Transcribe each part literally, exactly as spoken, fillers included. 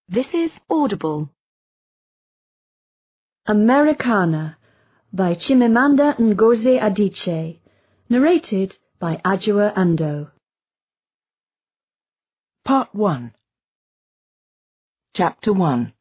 This is Audible. Americana by Chimamanda Ngozi Adichie. Narrated by Adjoa Ando. Part one. Chapter one.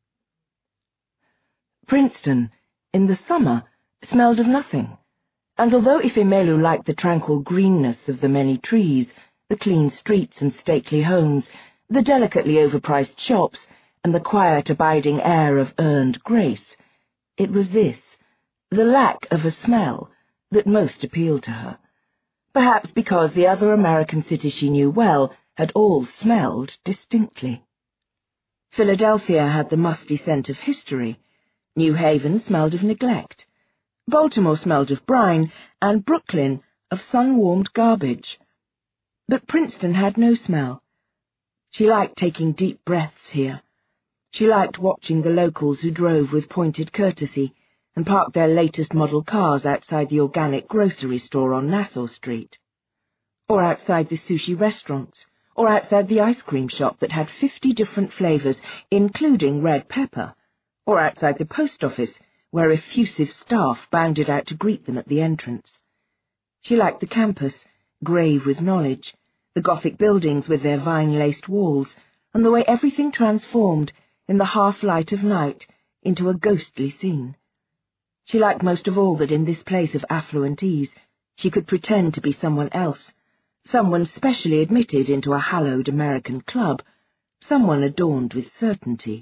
Princeton, in the summer, smelled of nothing, and although Ifemelu liked the tranquil greenness of the many trees, the clean streets and stately homes, the delicately overpriced shops, and the quiet abiding air of earned grace, it was this, the lack of a smell, that most appealed to her. Perhaps because the other American cities she knew well had all smelled distinctly. Philadelphia had the musty scent of history, New Haven smelled of neglect, Baltimore smelled of brine, and Brooklyn of sun-warmed garbage. But Princeton had no smell. She liked taking deep breaths here. She liked watching the locals who drove with pointed courtesy and parked their latest model cars outside the organic grocery store on Nassau Street, or outside the sushi restaurants, or outside the ice cream shop that had fifty different flavors, including red pepper, or outside the post office, where effusive staff bounded out to greet them at the entrance. She liked the campus, grave with knowledge, the Gothic buildings with their vine-laced walls, and the way everything transformed, in the half-light of night, into a ghostly scene. She liked most of all that in this place of affluent ease she could pretend to be someone else, someone specially admitted into a hallowed American club, someone adorned with certainty.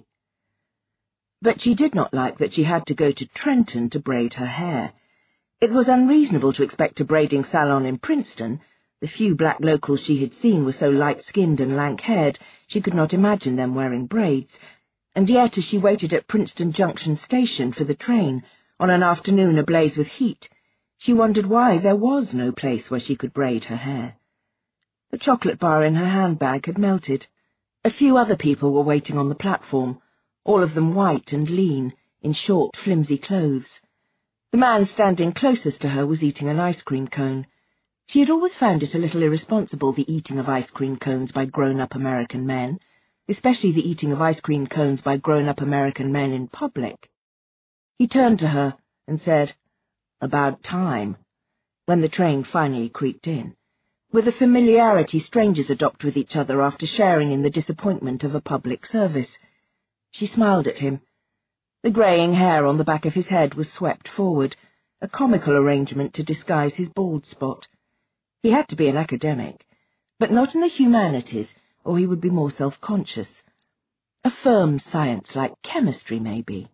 But she did not like that she had to go to Trenton to braid her hair. It was unreasonable to expect a braiding salon in Princeton. The few black locals she had seen were so light-skinned and lank-haired she could not imagine them wearing braids, and yet as she waited at Princeton Junction Station for the train, on an afternoon ablaze with heat, she wondered why there was no place where she could braid her hair. The chocolate bar in her handbag had melted. A few other people were waiting on the platform, all of them white and lean, in short, flimsy clothes. The man standing closest to her was eating an ice cream cone. She had always found it a little irresponsible, the eating of ice cream cones by grown-up American men, especially the eating of ice cream cones by grown-up American men in public. He turned to her and said, "About time," when the train finally creaked in, with a familiarity strangers adopt with each other after sharing in the disappointment of a public service. She smiled at him. The greying hair on the back of his head was swept forward, a comical arrangement to disguise his bald spot. He had to be an academic, but not in the humanities, or he would be more self-conscious. A firm science like chemistry, maybe.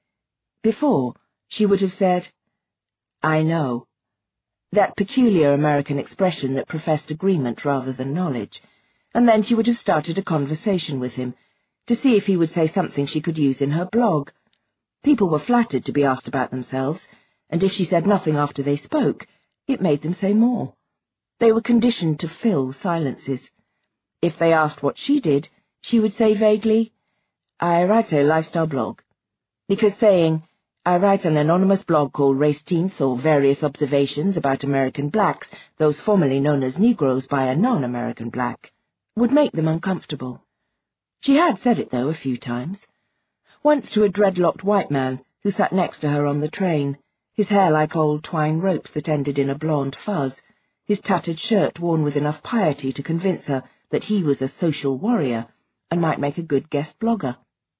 Before, she would have said, "I know," that peculiar American expression that professed agreement rather than knowledge, and then she would have started a conversation with him, to see if he would say something she could use in her blog. People were flattered to be asked about themselves, and if she said nothing after they spoke, it made them say more. They were conditioned to fill silences. If they asked what she did, she would say vaguely, "I write a lifestyle blog," because saying, "I write an anonymous blog called Race Teens or Various Observations about American Blacks, those formerly known as Negroes by a non-American black," would make them uncomfortable. She had said it, though, a few times. Once to a dreadlocked white man who sat next to her on the train, his hair like old twine ropes that ended in a blonde fuzz, his tattered shirt worn with enough piety to convince her that he was a social warrior and might make a good guest blogger.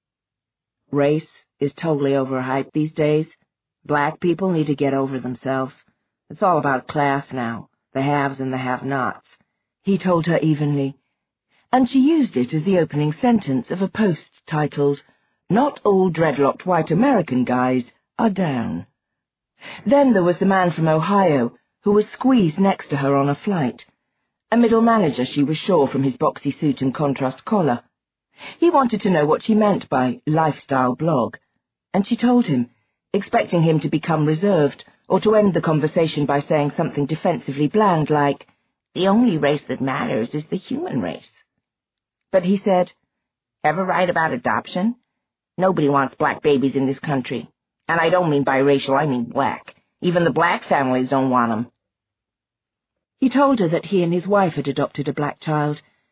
"Race is totally overhyped these days. Black people need to get over themselves. It's all about class now, the haves and the have-nots," he told her evenly, and she used it as the opening sentence of a post titled, "Not All Dreadlocked White American Guys Are Down." Then there was the man from Ohio, who was squeezed next to her on a flight, a middle manager, she was sure, from his boxy suit and contrast collar. He wanted to know what she meant by lifestyle blog, and she told him, expecting him to become reserved or to end the conversation by saying something defensively bland like, "The only race that matters is the human race." But he said, "Ever write about adoption? Nobody wants black babies in this country, and I don't mean biracial, I mean black. Even the black families don't want them." He told her that he and his wife had adopted a black child,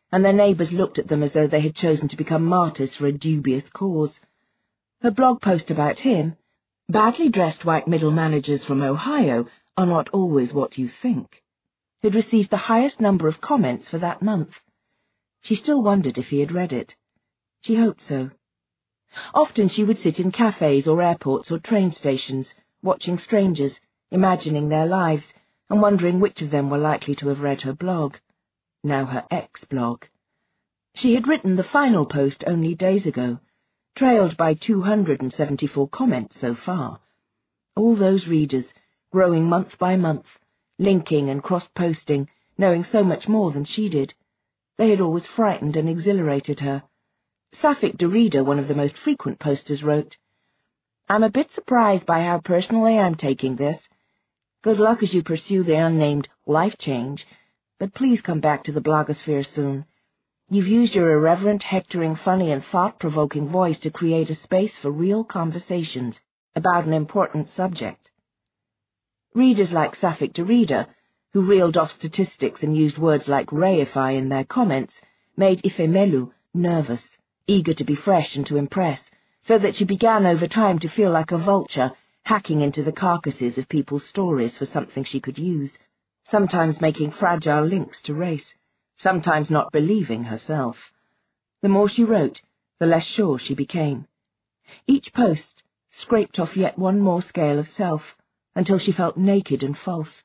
and their neighbours looked at them as though they had chosen to become martyrs for a dubious cause. Her blog post about him, "Badly dressed white middle managers from Ohio are not always what you think," had received the highest number of comments for that month. She still wondered if he had read it. She hoped so. Often she would sit in cafes or airports or train stations, watching strangers, imagining their lives, and wondering which of them were likely to have read her blog, now her ex-blog. She had written the final post only days ago, trailed by two hundred seventy-four comments so far. All those readers, growing month by month, linking and cross-posting, knowing so much more than she did. They had always frightened and exhilarated her. Safik Derrida, one of the most frequent posters, wrote, "I'm a bit surprised by how personally I'm taking this. Good luck as you pursue the unnamed life change, but please come back to the blogosphere soon. You've used your irreverent, hectoring, funny, and thought-provoking voice to create a space for real conversations about an important subject." Readers like Safik Derrida, who reeled off statistics and used words like reify in their comments, made Ifemelu nervous, eager to be fresh and to impress, so that she began over time to feel like a vulture, hacking into the carcasses of people's stories for something she could use, sometimes making fragile links to race, sometimes not believing herself. The more she wrote, the less sure she became. Each post scraped off yet one more scale of self, until she felt naked and false.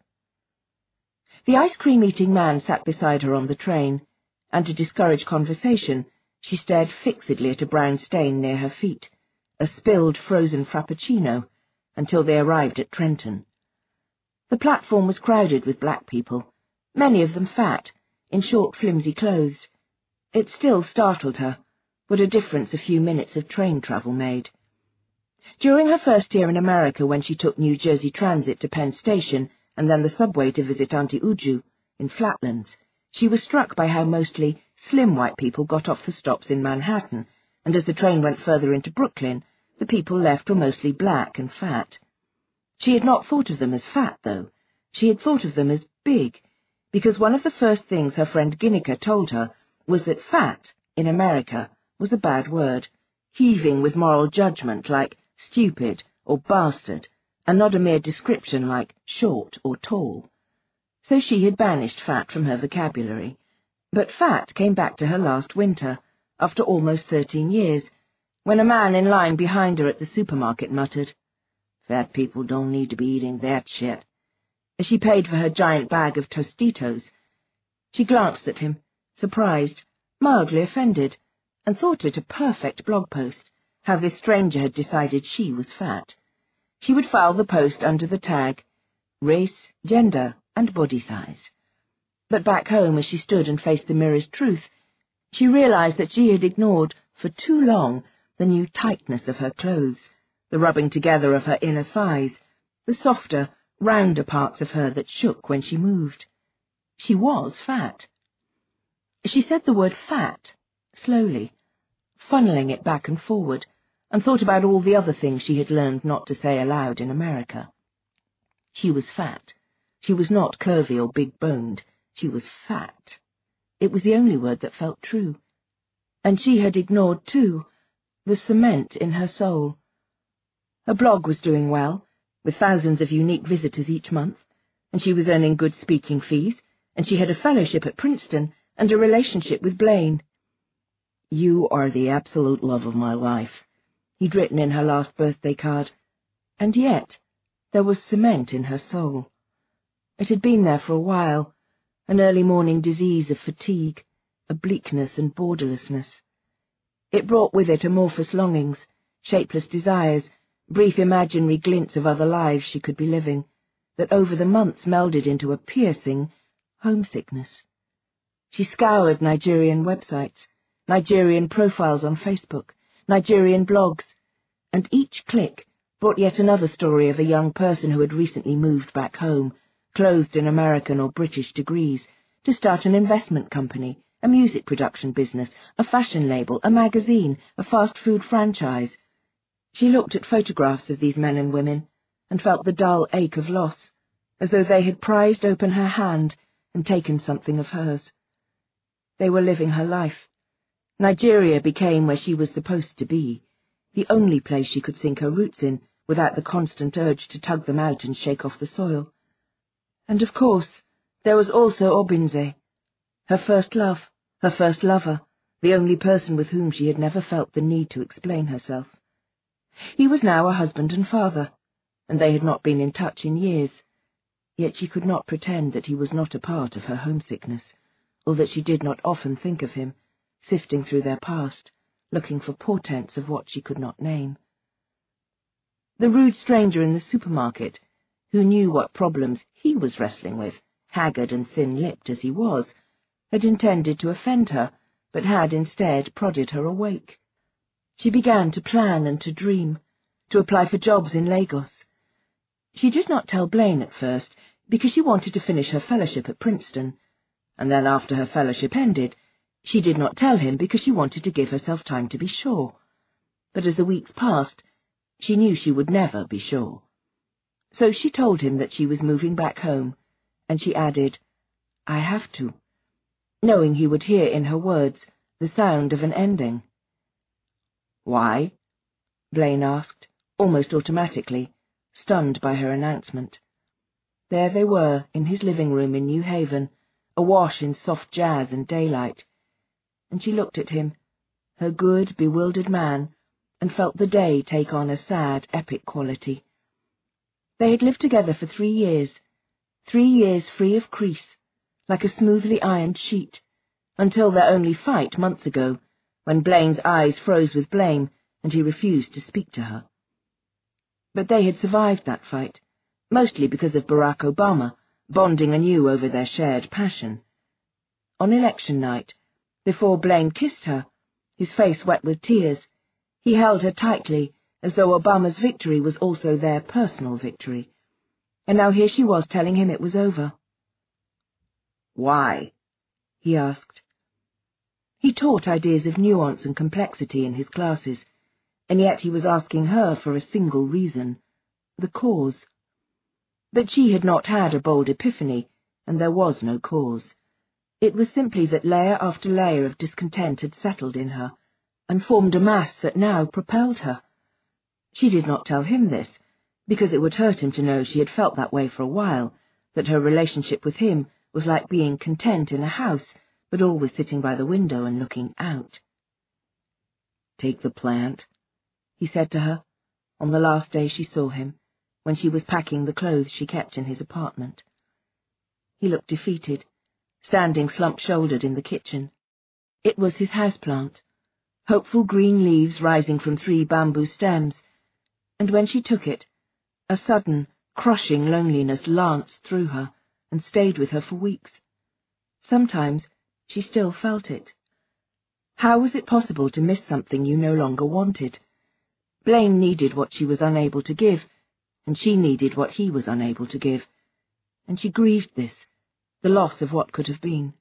The ice-cream-eating man sat beside her on the train, and to discourage conversation, she stared fixedly at a brown stain near her feet, a spilled frozen frappuccino, until they arrived at Trenton. The platform was crowded with black people, many of them fat, in short flimsy clothes. It still startled her, what a difference a few minutes of train travel made. During her first year in America, when she took New Jersey Transit to Penn Station and then the subway to visit Auntie Uju in Flatlands, she was struck by how mostly slim white people got off the stops in Manhattan, and as the train went further into Brooklyn, the people left were mostly black and fat. She had not thought of them as fat, though. She had thought of them as big, because one of the first things her friend Ginnica told her was that fat, in America, was a bad word, heaving with moral judgment like stupid or bastard, and not a mere description like short or tall. So she had banished fat from her vocabulary. But fat came back to her last winter, after almost thirteen years, when a man in line behind her at the supermarket muttered, "Fat people don't need to be eating that shit," as she paid for her giant bag of Tostitos. She glanced at him, surprised, mildly offended, and thought it a perfect blog post, how this stranger had decided she was fat. She would file the post under the tag, race, gender, and body size. But back home, as she stood and faced the mirror's truth, she realized that she had ignored for too long the new tightness of her clothes, the rubbing together of her inner thighs, the softer, rounder parts of her that shook when she moved. She was fat. She said the word fat, slowly, funneling it back and forward, and thought about all the other things she had learned not to say aloud in America. She was fat. She was not curvy or big-boned. She was fat. It was the only word that felt true. And she had ignored, too, the cement in her soul. Her blog was doing well, with thousands of unique visitors each month, and she was earning good speaking fees, and she had a fellowship at Princeton and a relationship with Blaine. "You are the absolute love of my life," he'd written in her last birthday card. And yet there was cement in her soul. It had been there for a while, an early morning disease of fatigue, a bleakness and borderlessness. It brought with it amorphous longings, shapeless desires, brief imaginary glints of other lives she could be living, that over the months melded into a piercing homesickness. She scoured Nigerian websites, Nigerian profiles on Facebook, Nigerian blogs, and each click brought yet another story of a young person who had recently moved back home, clothed in American or British degrees, to start an investment company, a music production business, a fashion label, a magazine, a fast food franchise. She looked at photographs of these men and women, and felt the dull ache of loss, as though they had prized open her hand and taken something of hers. They were living her life. Nigeria became where she was supposed to be, the only place she could sink her roots in without the constant urge to tug them out and shake off the soil. And of course, there was also Obinze, her first love, her first lover, the only person with whom she had never felt the need to explain herself. He was now a husband and father, and they had not been in touch in years, yet she could not pretend that he was not a part of her homesickness, or that she did not often think of him, sifting through their past, looking for portents of what she could not name. The rude stranger in the supermarket, who knew what problems he was wrestling with, haggard and thin-lipped as he was, had intended to offend her, but had instead prodded her awake. She began to plan and to dream, to apply for jobs in Lagos. She did not tell Blaine at first, because she wanted to finish her fellowship at Princeton, and then after her fellowship ended, she did not tell him because she wanted to give herself time to be sure. But as the weeks passed, she knew she would never be sure. So she told him that she was moving back home, and she added, "I have to," knowing he would hear in her words the sound of an ending. "Why?" Blaine asked, almost automatically, stunned by her announcement. There they were, in his living room in New Haven, awash in soft jazz and daylight, and she looked at him, her good, bewildered man, and felt the day take on a sad, epic quality. They had lived together for three years, three years free of crease, like a smoothly ironed sheet, until their only fight months ago, when Blaine's eyes froze with blame and he refused to speak to her. But they had survived that fight, mostly because of Barack Obama, bonding anew over their shared passion. On election night, before Blaine kissed her, his face wet with tears, he held her tightly, as though Obama's victory was also their personal victory. And now here she was telling him it was over. "Why?" he asked. He taught ideas of nuance and complexity in his classes, and yet he was asking her for a single reason, the cause. But she had not had a bold epiphany, and there was no cause. It was simply that layer after layer of discontent had settled in her, and formed a mass that now propelled her. She did not tell him this, because it would hurt him to know she had felt that way for a while, that her relationship with him was like being content in a house, but always sitting by the window and looking out. "Take the plant," he said to her, on the last day she saw him, when she was packing the clothes she kept in his apartment. He looked defeated, standing slump-shouldered in the kitchen. It was his houseplant, hopeful green leaves rising from three bamboo stems, and when she took it, a sudden, crushing loneliness lanced through her and stayed with her for weeks. Sometimes she still felt it. How was it possible to miss something you no longer wanted? Blaine needed what she was unable to give, and she needed what he was unable to give, and she grieved this, the loss of what could have been.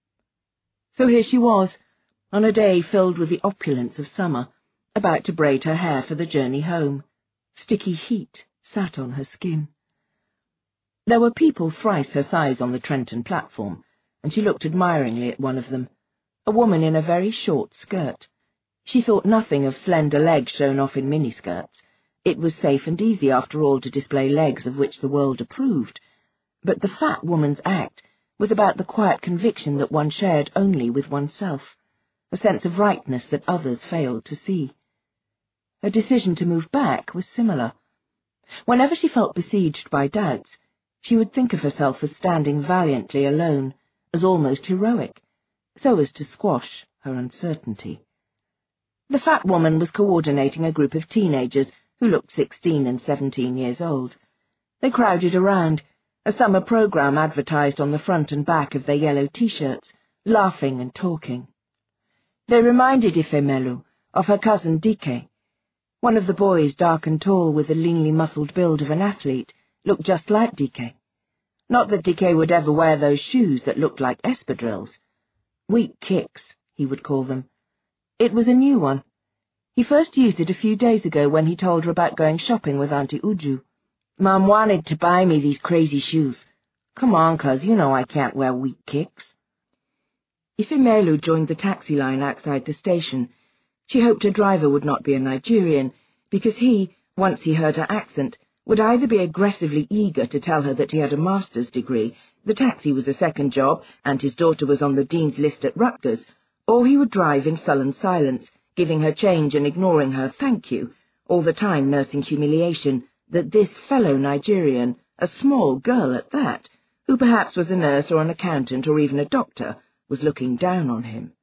So here she was, on a day filled with the opulence of summer, about to braid her hair for the journey home. Sticky heat sat on her skin. There were people thrice her size on the Trenton platform, and she looked admiringly at one of them, a woman in a very short skirt. She thought nothing of slender legs shown off in miniskirts. It was safe and easy, after all, to display legs of which the world approved. But the fat woman's act was about the quiet conviction that one shared only with oneself, a sense of rightness that others failed to see. Her decision to move back was similar. Whenever she felt besieged by doubts, she would think of herself as standing valiantly alone, as almost heroic, so as to squash her uncertainty. The fat woman was coordinating a group of teenagers who looked sixteen and seventeen years old. They crowded around, a summer program advertised on the front and back of their yellow T-shirts, laughing and talking. They reminded Ifemelu of her cousin Dike. One of the boys, dark and tall with the leanly muscled build of an athlete, looked just like Dike. Not that Dike would ever wear those shoes that looked like espadrilles. Weak kicks, he would call them. It was a new one. He first used it a few days ago when he told her about going shopping with Auntie Uju. "Mom wanted to buy me these crazy shoes. Come on, cuz, you know I can't wear weak kicks." Ifemelu joined the taxi line outside the station. She hoped her driver would not be a Nigerian, because he, once he heard her accent, would either be aggressively eager to tell her that he had a master's degree, the taxi was a second job, and his daughter was on the dean's list at Rutgers, or he would drive in sullen silence, giving her change and ignoring her thank you, all the time nursing humiliation that this fellow Nigerian, a small girl at that, who perhaps was a nurse or an accountant or even a doctor, was looking down on him.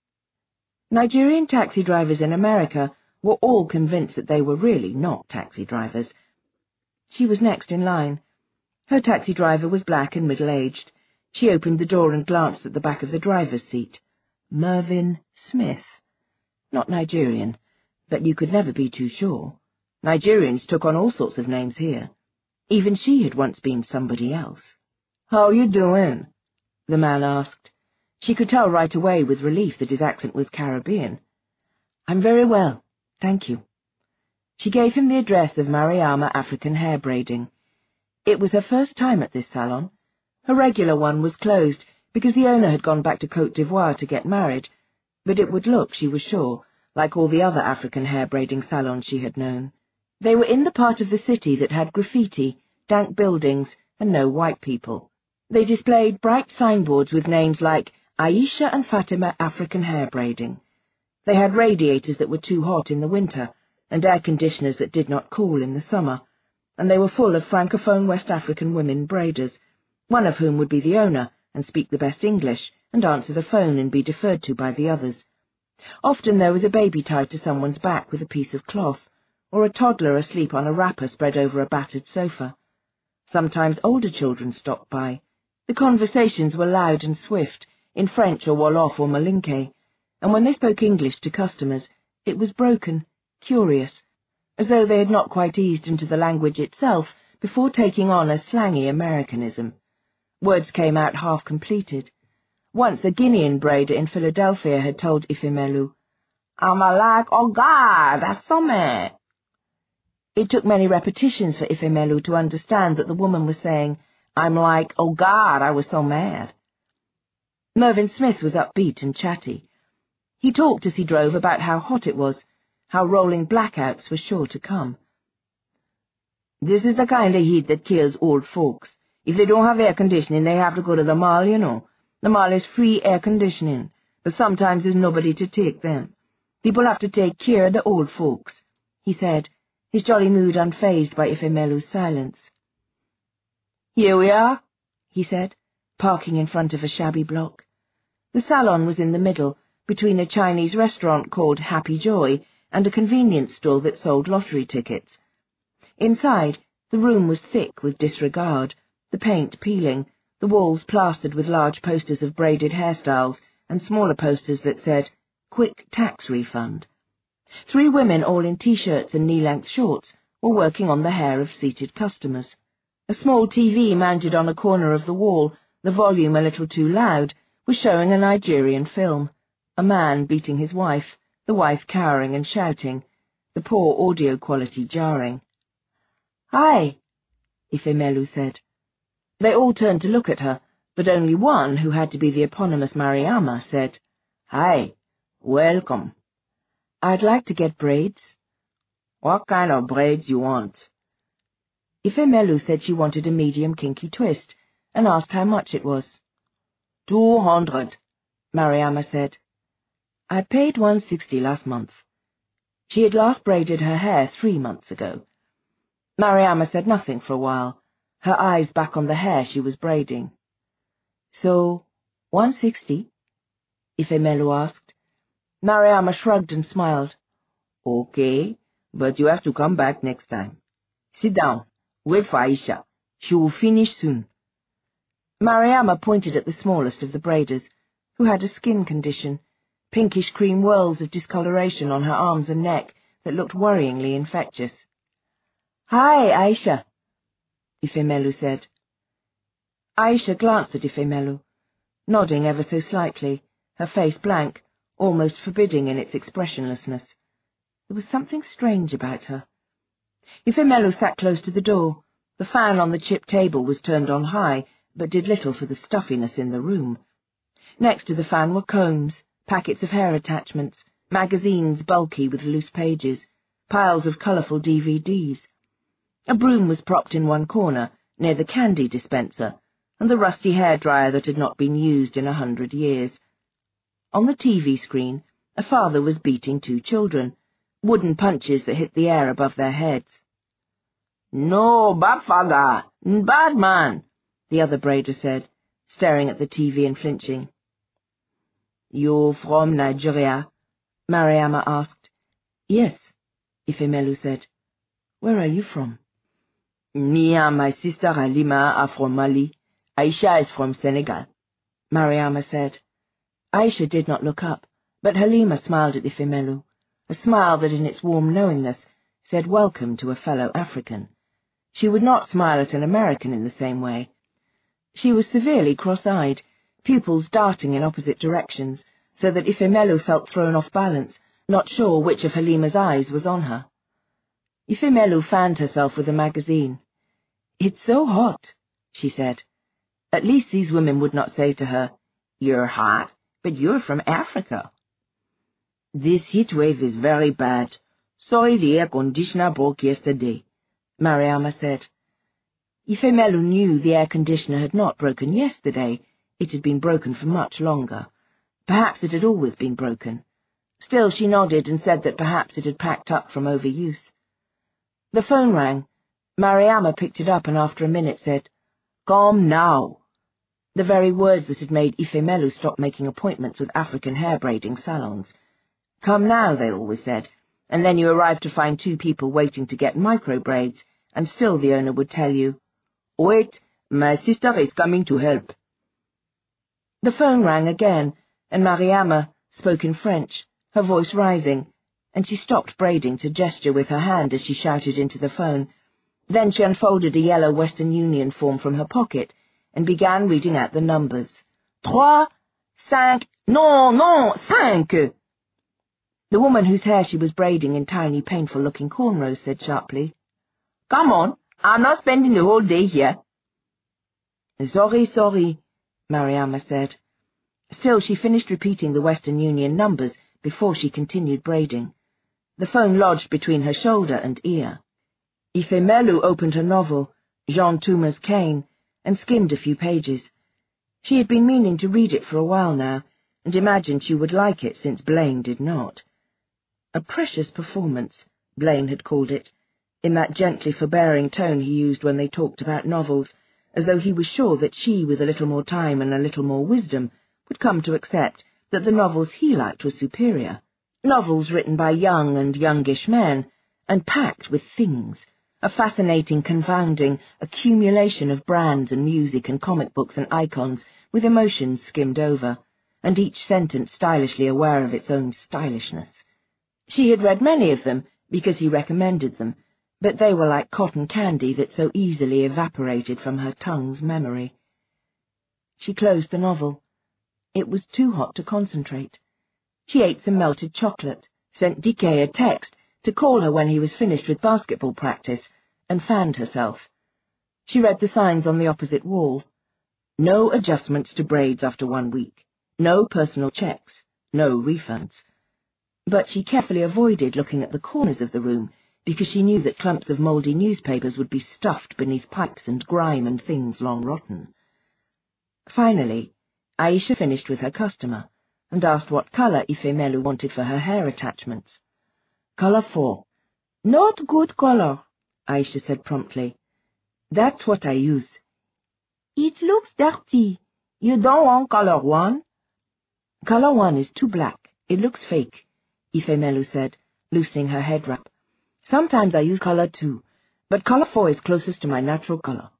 Nigerian taxi drivers in America were all convinced that they were really not taxi drivers. She was next in line. Her taxi driver was black and middle-aged. She opened the door and glanced at the back of the driver's seat. Mervyn Smith. Not Nigerian, but you could never be too sure. Nigerians took on all sorts of names here. Even she had once been somebody else. "How you doing?" the man asked. She could tell right away with relief that his accent was Caribbean. "I'm very well, thank you." She gave him the address of Mariama African Hair Braiding. It was her first time at this salon. Her regular one was closed because the owner had gone back to Côte d'Ivoire to get married, but it would look, she was sure, like all the other African hair braiding salons she had known. They were in the part of the city that had graffiti, dank buildings, and no white people. They displayed bright signboards with names like Aisha and Fatima African Hair Braiding. They had radiators that were too hot in the winter, and air conditioners that did not cool in the summer, and they were full of francophone West African women braiders, one of whom would be the owner and speak the best English and answer the phone and be deferred to by the others. Often there was a baby tied to someone's back with a piece of cloth, or a toddler asleep on a wrapper spread over a battered sofa. Sometimes older children stopped by. The conversations were loud and swift, in French or Wolof or Malinke, and when they spoke English to customers, it was broken, curious, as though they had not quite eased into the language itself before taking on a slangy Americanism. Words came out half-completed. Once a Guinean braider in Philadelphia had told Ifemelu, "I'm like, oh God, that's so mad." It took many repetitions for Ifemelu to understand that the woman was saying, "I'm like, oh God, I was so mad." Mervyn Smith was upbeat and chatty. He talked as he drove about how hot it was, how rolling blackouts were sure to come. "This is the kind of heat that kills old folks. If they don't have air conditioning, they have to go to the mall, you know. The mall is free air conditioning, but sometimes there's nobody to take them. People have to take care of the old folks," he said, his jolly mood unfazed by Ifemelu's silence. "Here we are," he said, parking in front of a shabby block. The salon was in the middle, between a Chinese restaurant called Happy Joy and a convenience store that sold lottery tickets. Inside, the room was thick with disregard, the paint peeling, the walls plastered with large posters of braided hairstyles and smaller posters that said, "Quick Tax Refund." Three women, all in T-shirts and knee-length shorts, were working on the hair of seated customers. A small T V mounted on a corner of the wall, the volume a little too loud, was showing a Nigerian film, a man beating his wife, the wife cowering and shouting, the poor audio quality jarring. "Hi," Ifemelu said. They all turned to look at her, but only one, who had to be the eponymous Mariama, said, "Hi, welcome. I'd like to get braids." "What kind of braids you want?" Ifemelu said she wanted a medium kinky twist, and asked how much it was. Two hundred, Mariama said. "I paid one sixty last month." She had last braided her hair three months ago. Mariama said nothing for a while, her eyes back on the hair she was braiding. "So, one sixty?" Ifemelu asked. Mariama shrugged and smiled. "Okay, but you have to come back next time. Sit down. Wait for Aisha. She will finish soon." Mariama pointed at the smallest of the braiders, who had a skin condition, pinkish cream whirls of discoloration on her arms and neck that looked worryingly infectious. "Hi, Aisha," Ifemelu said. Aisha glanced at Ifemelu, nodding ever so slightly, her face blank, almost forbidding in its expressionlessness. There was something strange about her. Ifemelu sat close to the door. The fan on the chip table was turned on high, but did little for the stuffiness in the room. Next to the fan were combs, packets of hair attachments, magazines bulky with loose pages, piles of colourful D V Ds. A broom was propped in one corner, near the candy dispenser, and the rusty hairdryer that had not been used in a hundred years. On the T V screen, a father was beating two children, wooden punches that hit the air above their heads. "No, bad father, bad man," the other braider said, staring at the T V and flinching. "You from Nigeria?" Mariama asked. "Yes," Ifemelu said. "Where are you from?" "Me and my sister Halima are from Mali. Aisha is from Senegal," Mariama said. Aisha did not look up, but Halima smiled at Ifemelu, a smile that in its warm knowingness said welcome to a fellow African. She would not smile at an American in the same way. She was severely cross-eyed, pupils darting in opposite directions, so that Ifemelu felt thrown off balance, not sure which of Halima's eyes was on her. Ifemelu fanned herself with a magazine. "It's so hot," she said. At least these women would not say to her, "You're hot, but you're from Africa." "This heat wave is very bad. Sorry the air conditioner broke yesterday," Mariama said. Ifemelu knew the air conditioner had not broken yesterday. It had been broken for much longer. Perhaps it had always been broken. Still, she nodded and said that perhaps it had packed up from overuse. The phone rang. Mariama picked it up and after a minute said, "Come now," the very words that had made Ifemelu stop making appointments with African hair-braiding salons. "Come now," they always said, and then you arrived to find two people waiting to get micro-braids, and still the owner would tell you, "Wait, my sister is coming to help." The phone rang again, and Mariama spoke in French, her voice rising, and she stopped braiding to gesture with her hand as she shouted into the phone. Then she unfolded a yellow Western Union form from her pocket and began reading out the numbers. Trois, cinq, non, non, cinq. The woman whose hair she was braiding in tiny, painful-looking cornrows said sharply, "Come on, I'm not spending the whole day here." "Sorry, sorry," Mariama said. Still, she finished repeating the Western Union numbers before she continued braiding. The phone lodged between her shoulder and ear. Ifemelu opened her novel, Jean Touma's Cane, and skimmed a few pages. She had been meaning to read it for a while now, and imagined she would like it since Blaine did not. A precious performance, Blaine had called it, in that gently forbearing tone he used when they talked about novels, as though he was sure that she, with a little more time and a little more wisdom, would come to accept that the novels he liked were superior. Novels written by young and youngish men, and packed with things, a fascinating, confounding accumulation of brands and music and comic books and icons, with emotions skimmed over, and each sentence stylishly aware of its own stylishness. She had read many of them, because he recommended them, but they were like cotton candy that so easily evaporated from her tongue's memory. She closed the novel. It was too hot to concentrate. She ate some melted chocolate, sent Dike a text to call her when he was finished with basketball practice, and fanned herself. She read the signs on the opposite wall. No adjustments to braids after one week. No personal checks. No refunds. But she carefully avoided looking at the corners of the room, because she knew that clumps of mouldy newspapers would be stuffed beneath pipes and grime and things long rotten. Finally, Aisha finished with her customer, and asked what colour Ifemelu wanted for her hair attachments. "Colour four." "Not good colour," Aisha said promptly. "That's what I use." "It looks dirty. You don't want colour one?" "Colour one is too black. It looks fake," Ifemelu said, loosening her head wrap. "Sometimes I use colour two, but colour four is closest to my natural colour."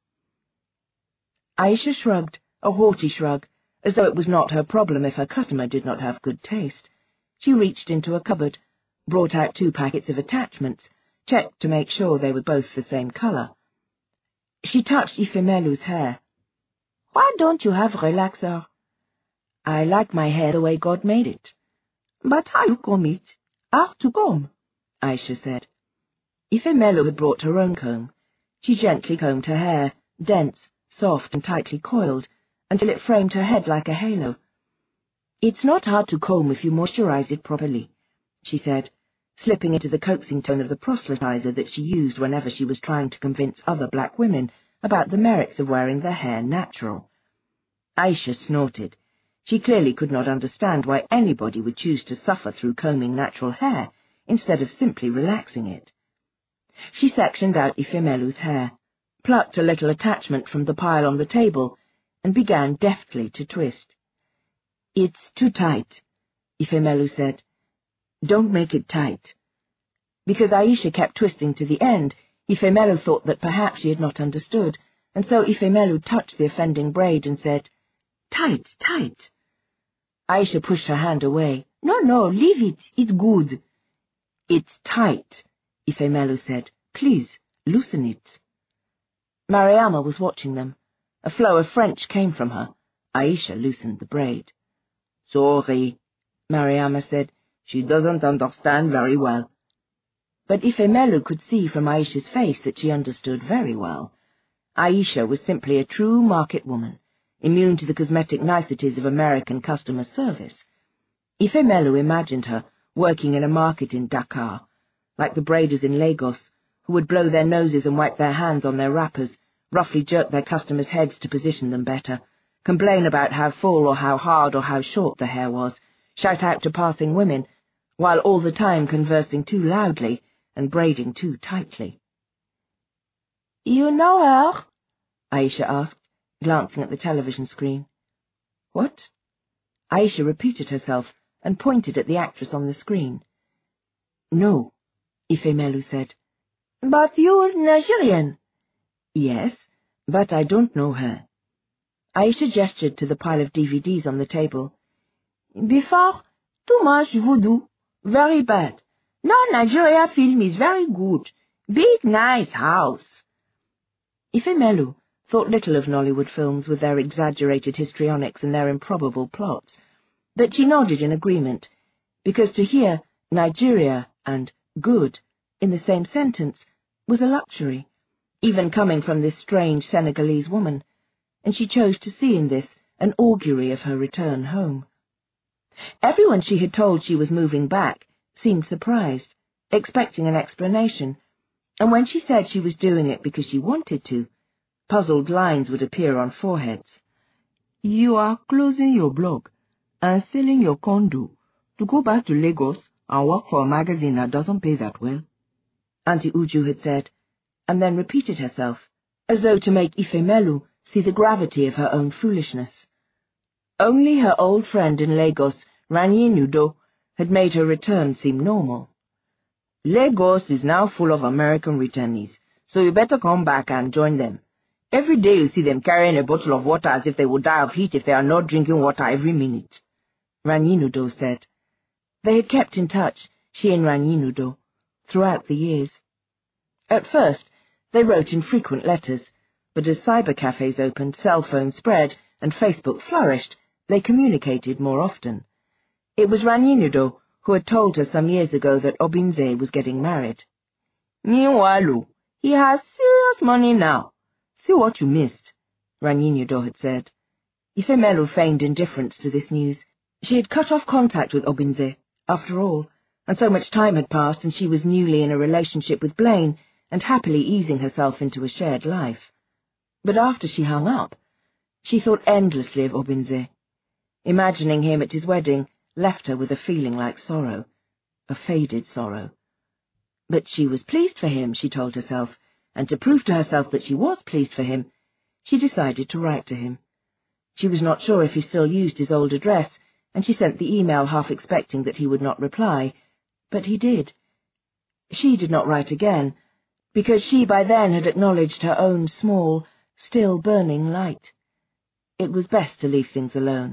Aisha shrugged, a haughty shrug, as though it was not her problem if her customer did not have good taste. She reached into a cupboard, brought out two packets of attachments, checked to make sure they were both the same colour. She touched Ifemelu's hair. "Why don't you have relaxer?" "I like my hair the way God made it." "But how you comb it? How to comb?" Aisha said. Ifemelu had brought her own comb. She gently combed her hair, dense, soft and tightly coiled, until it framed her head like a halo. "It's not hard to comb if you moisturize it properly," she said, slipping into the coaxing tone of the proselytizer that she used whenever she was trying to convince other black women about the merits of wearing their hair natural. Aisha snorted. She clearly could not understand why anybody would choose to suffer through combing natural hair instead of simply relaxing it. She sectioned out Ifemelu's hair, plucked a little attachment from the pile on the table, and began deftly to twist. "It's too tight," Ifemelu said. "Don't make it tight." Because Aisha kept twisting to the end, Ifemelu thought that perhaps she had not understood, and so Ifemelu touched the offending braid and said, "Tight, tight." Aisha pushed her hand away. "No, no, leave it. It's good." "It's tight," Ifemelu said. "Please, loosen it." Mariama was watching them. A flow of French came from her. Aisha loosened the braid. "Sorry," Mariama said. "She doesn't understand very well." But Ifemelu could see from Aisha's face that she understood very well. Aisha was simply a true market woman, immune to the cosmetic niceties of American customer service. Ifemelu imagined her working in a market in Dakar, like the braiders in Lagos, who would blow their noses and wipe their hands on their wrappers, roughly jerk their customers' heads to position them better, complain about how full or how hard or how short the hair was, shout out to passing women, while all the time conversing too loudly and braiding too tightly. "You know her?" Aisha asked, glancing at the television screen. "What?" Aisha repeated herself and pointed at the actress on the screen. "No," Ifemelu said. "But you're Nigerian." "Yes, but I don't know her." Aisha gestured to the pile of D V Ds on the table. "Before, too much voodoo. Very bad. Now Nigeria film is very good. Big, nice house." Ifemelu thought little of Nollywood films with their exaggerated histrionics and their improbable plots, but she nodded in agreement, because to hear Nigeria and good in the same sentence was a luxury, even coming from this strange Senegalese woman, and she chose to see in this an augury of her return home. Everyone she had told she was moving back seemed surprised, expecting an explanation, and when she said she was doing it because she wanted to, puzzled lines would appear on foreheads. "You are closing your blog and selling your condo to go back to Lagos and work for a magazine that doesn't pay that well," Auntie Uju had said, and then repeated herself, as though to make Ifemelu see the gravity of her own foolishness. Only her old friend in Lagos, Ranyinudo, had made her return seem normal. "Lagos is now full of American returnees, so you better come back and join them. Every day you see them carrying a bottle of water as if they would die of heat if they are not drinking water every minute," Ranyinudo said. They had kept in touch, she and Ranyinudo, throughout the years. At first, they wrote infrequent letters, but as cyber cafes opened, cell phones spread, and Facebook flourished, they communicated more often. It was Ranyinudo who had told her some years ago that Obinze was getting married. "Meanwhile, he has serious money now. See what you missed," Ranyinudo had said. Ifemelu feigned indifference to this news. She had cut off contact with Obinze, after all, and so much time had passed and she was newly in a relationship with Blaine and happily easing herself into a shared life. But after she hung up, she thought endlessly of Obinze. Imagining him at his wedding left her with a feeling like sorrow, a faded sorrow. But she was pleased for him, she told herself, and to prove to herself that she was pleased for him, she decided to write to him. She was not sure if he still used his old address, and she sent the email half expecting that he would not reply, but he did. She did not write again, because she by then had acknowledged her own small, still burning light. It was best to leave things alone.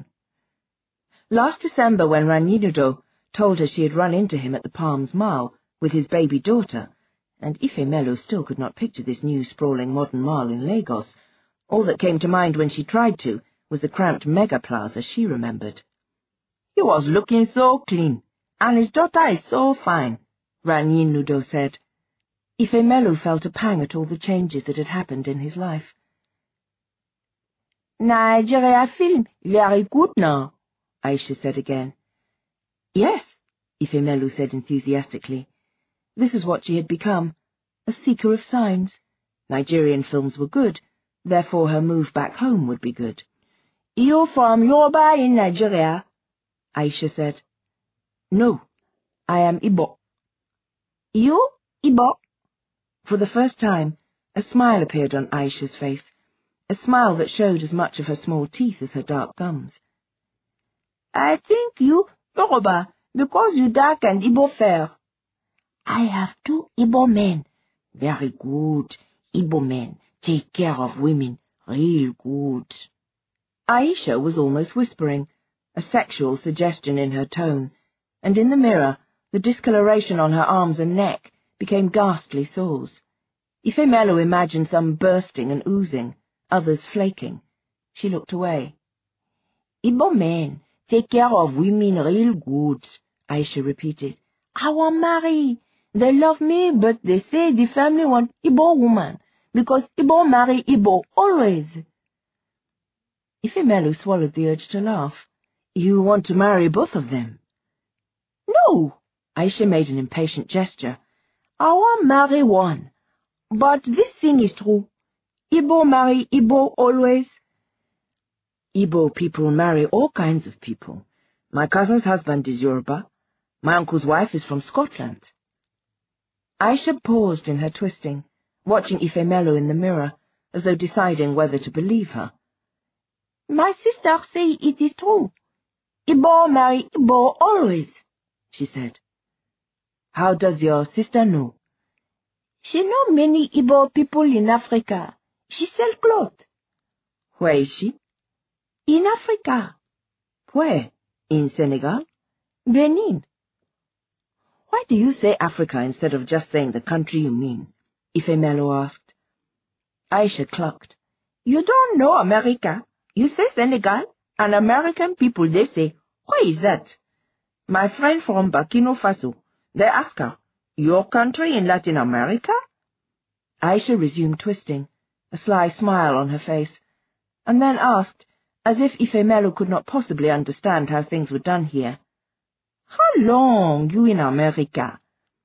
Last December, when Ranyinudo told her she had run into him at the Palms Mall with his baby daughter, and Ifemelu still could not picture this new sprawling modern mall in Lagos, all that came to mind when she tried to was the cramped mega plaza she remembered. "He was looking so clean, and his daughter is so fine," Ranyinudo said. Ifemelu felt a pang at all the changes that had happened in his life. "Nigeria film very good now," Aisha said again. Yes, Ifemelu said enthusiastically. This is what she had become, a seeker of signs. Nigerian films were good, therefore her move back home would be good. You from Yoruba in Nigeria? Aisha said. No, I am Igbo. You, Igbo? For the first time, a smile appeared on Aisha's face, a smile that showed as much of her small teeth as her dark gums. I think you Yoruba, because you dark and Igbo fair. I have two Igbo men. Very good. Igbo men take care of women real good. Aisha was almost whispering, a sexual suggestion in her tone, and in the mirror, the discoloration on her arms and neck became ghastly sores. Ifemelu imagined some bursting and oozing, others flaking. She looked away. Igbo men take care of women real good, Aisha repeated. I want marry. They love me, but they say the family want Igbo woman, because Igbo marry Igbo always. Ifemelu swallowed the urge to laugh. You want to marry both of them? No, Aisha made an impatient gesture. I want marry one. But this thing is true. Igbo marry Igbo always. Igbo people marry all kinds of people. My cousin's husband is Yoruba. My uncle's wife is from Scotland. Aisha paused in her twisting, watching Ifemelu in the mirror, as though deciding whether to believe her. My sister say it is true. Igbo marry Igbo always, she said. How does your sister know? She know many Igbo people in Africa. She sell clothes. Where is she? In Africa. Where? In Senegal? Benin. Why do you say Africa instead of just saying the country you mean? Ifemelu asked. Aisha clucked. You don't know America. You say Senegal, and American people, they say, where is that? My friend from Burkina Faso, they ask her, your country in Latin America? Aisha resumed twisting, a sly smile on her face, and then asked, as if Ifemelu could not possibly understand how things were done here, how long you in America?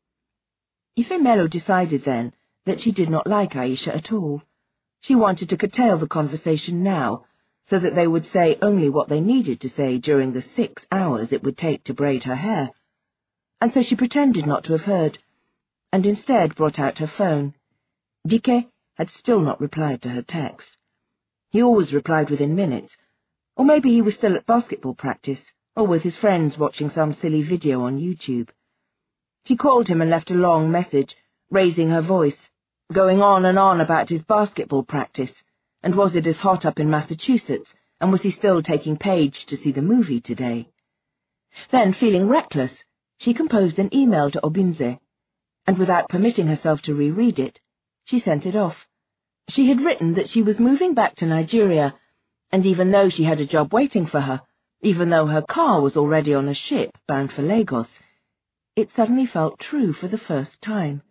Ifemelu decided then that she did not like Aisha at all. She wanted to curtail the conversation now, so that they would say only what they needed to say during the six hours it would take to braid her hair. And so she pretended not to have heard, and instead brought out her phone. Dike had still not replied to her text. He always replied within minutes, or maybe he was still at basketball practice, or with his friends watching some silly video on YouTube. She called him and left a long message, raising her voice, going on and on about his basketball practice, and was it as hot up in Massachusetts, and was he still taking Paige to see the movie today? Then, feeling reckless, she composed an email to Obinze, and without permitting herself to reread it, she sent it off. She had written that she was moving back to Nigeria, and even though she had a job waiting for her, even though her car was already on a ship bound for Lagos, it suddenly felt true for the first time.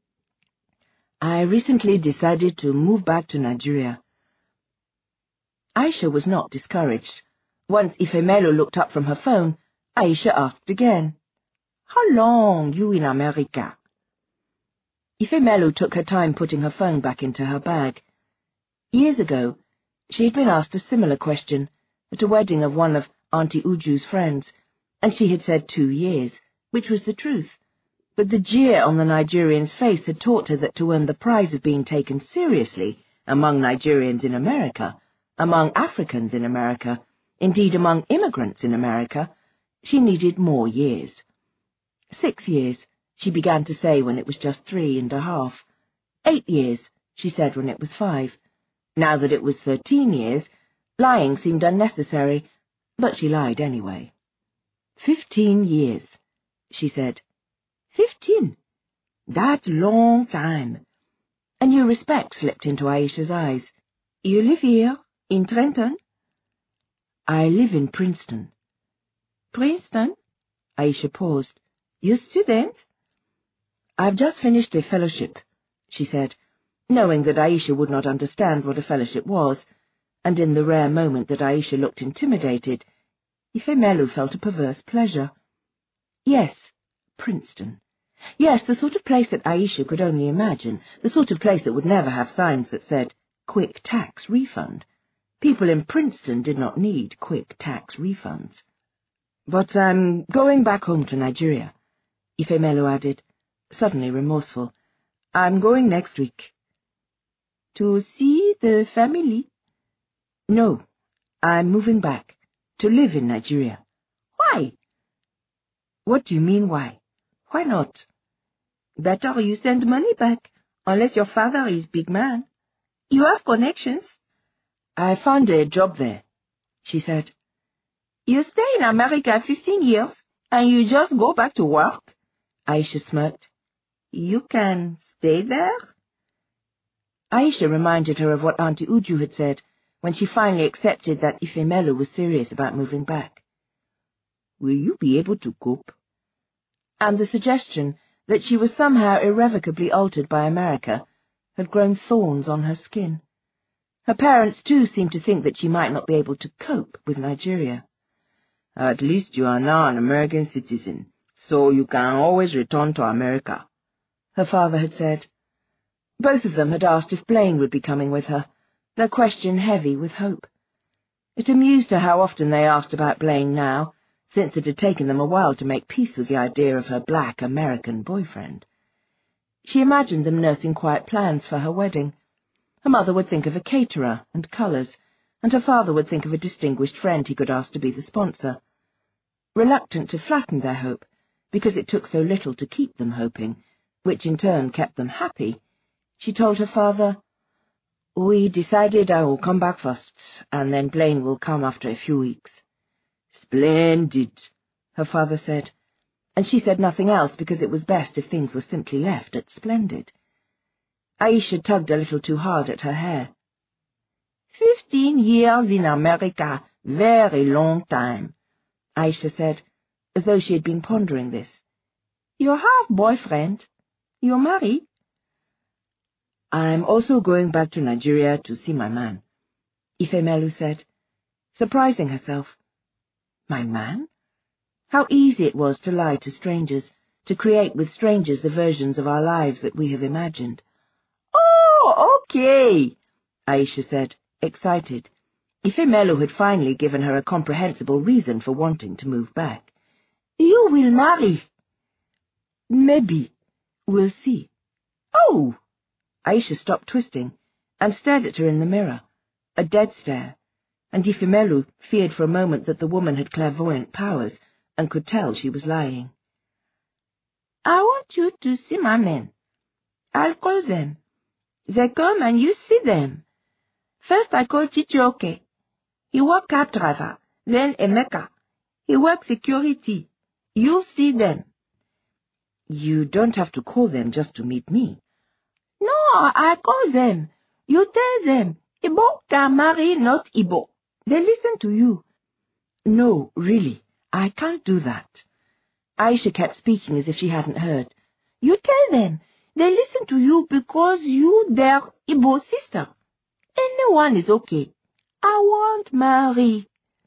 I recently decided to move back to Nigeria. Aisha was not discouraged. Once Ifemelu looked up from her phone, Aisha asked again, How long you in America? Ifemelu took her time putting her phone back into her bag. Years ago, she had been asked a similar question at a wedding of one of Auntie Uju's friends, and she had said two years, which was the truth. But the jeer on the Nigerian's face had taught her that to earn the prize of being taken seriously among Nigerians in America, among Africans in America, indeed among immigrants in America, she needed more years. Six years, she began to say when it was just three and a half. Eight years, she said when it was five. Now that it was thirteen years, lying seemed unnecessary, but she lied anyway. Fifteen years, she said. Fifteen? That's long time. A new respect slipped into Aisha's eyes. You live here, in Trenton? I live in Princeton. Princeton? Aisha paused. You student? I've just finished a fellowship, she said, knowing that Aisha would not understand what a fellowship was, and in the rare moment that Aisha looked intimidated, Ifemelu felt a perverse pleasure. Yes, Princeton. Yes, the sort of place that Aisha could only imagine, the sort of place that would never have signs that said, quick tax refund. People in Princeton did not need quick tax refunds. But I'm going back home to Nigeria, Ifemelu added, suddenly remorseful. I'm going next week. To see the family? No, I'm moving back, to live in Nigeria. Why? What do you mean, why? Why not? Better you send money back, unless your father is big man. You have connections. I found a job there, she said. You stay in America fifteen years, and you just go back to work? Aisha smirked. You can stay there? Aisha reminded her of what Auntie Uju had said when she finally accepted that Ifemelu was serious about moving back. Will you be able to cope? And the suggestion that she was somehow irrevocably altered by America had grown thorns on her skin. Her parents, too, seemed to think that she might not be able to cope with Nigeria. At least you are now an American citizen, so you can always return to America, her father had said. Both of them had asked if Blaine would be coming with her, their question heavy with hope. It amused her how often they asked about Blaine now, since it had taken them a while to make peace with the idea of her black American boyfriend. She imagined them nursing quiet plans for her wedding. Her mother would think of a caterer and colours, and her father would think of a distinguished friend he could ask to be the sponsor. Reluctant to flatten their hope, because it took so little to keep them hoping, which in turn kept them happy, she told her father, We decided I will come back first, and then Blaine will come after a few weeks. Splendid, her father said, and she said nothing else because it was best if things were simply left at splendid. Aisha tugged a little too hard at her hair. Fifteen years in America, very long time, Aisha said, as though she had been pondering this. You have boyfriend? You married? I'm also going back to Nigeria to see my man, Ifemelu said, surprising herself. My man? How easy it was to lie to strangers, to create with strangers the versions of our lives that we have imagined. Oh, okay, Aisha said, excited. Ifemelu had finally given her a comprehensible reason for wanting to move back. You will marry. Maybe. We'll see. Oh! Aisha stopped twisting and stared at her in the mirror, a dead stare, and Ifemelu feared for a moment that the woman had clairvoyant powers and could tell she was lying. I want you to see my men. I'll call them. They come and you see them. First I call Chichioke. He work cab driver, then Emeka. He work security. You see them. You don't have to call them just to meet me. No, I call them. You tell them. Igbo can marry, not Igbo. They listen to you. No, really, I can't do that. Aisha kept speaking as if she hadn't heard. You tell them. They listen to you because you their Igbo sister. Anyone is okay. I want marry.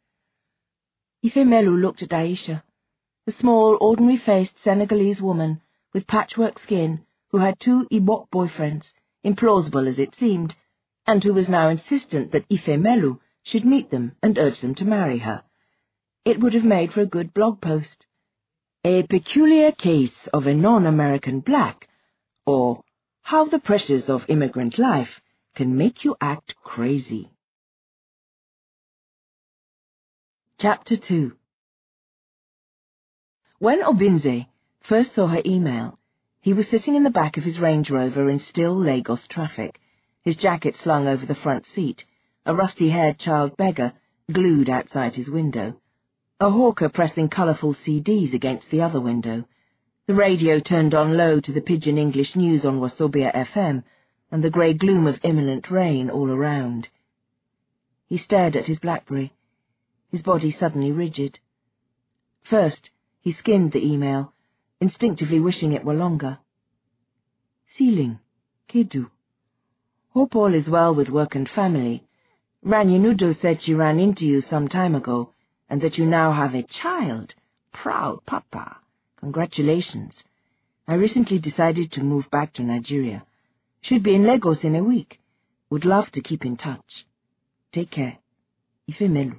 Ifemelu looked at Aisha, the small, ordinary-faced Senegalese woman with patchwork skin who had two Ibok boyfriends, implausible as it seemed, and who was now insistent that Ifemelu should meet them and urge them to marry her. It would have made for a good blog post. A peculiar case of a non-American black, or how the pressures of immigrant life can make you act crazy. Chapter two. When Obinze first saw her email, he was sitting in the back of his Range Rover in still Lagos traffic, his jacket slung over the front seat, a rusty-haired child beggar glued outside his window, a hawker pressing colourful C Ds against the other window, the radio turned on low to the pidgin English news on Wasobia F M, and the grey gloom of imminent rain all around. He stared at his BlackBerry, his body suddenly rigid. First, he skimmed the email, instinctively wishing it were longer. Ceiling, Kedu. Hope all is well with work and family. Ranyanudo said she ran into you some time ago. and that you now have a child. Proud papa. Congratulations. I recently decided to move back to Nigeria. Should be in Lagos in a week. Would love to keep in touch. Take care. Ifemelu.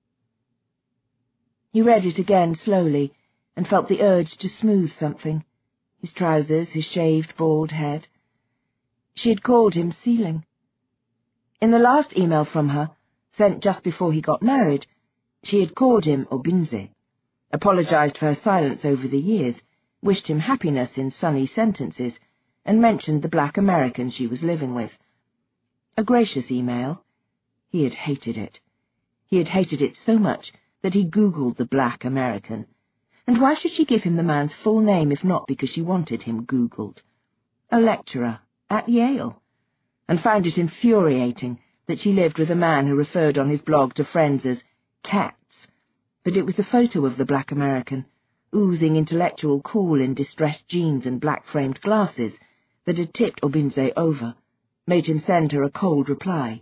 He read it again slowly and felt the urge to smooth something. His trousers, his shaved, bald head. She had called him Ceiling. In the last email from her, sent just before he got married, she had called him Obinze, apologized for her silence over the years, wished him happiness in sunny sentences, and mentioned the black American she was living with. A gracious email. He had hated it. He had hated it so much that he Googled the black American. And why should she give him the man's full name if not because she wanted him Googled? A lecturer at Yale, and found it infuriating that she lived with a man who referred on his blog to friends as cats, but it was the photo of the black American, oozing intellectual cool in distressed jeans and black-framed glasses, that had tipped Obinze over, made him send her a cold reply.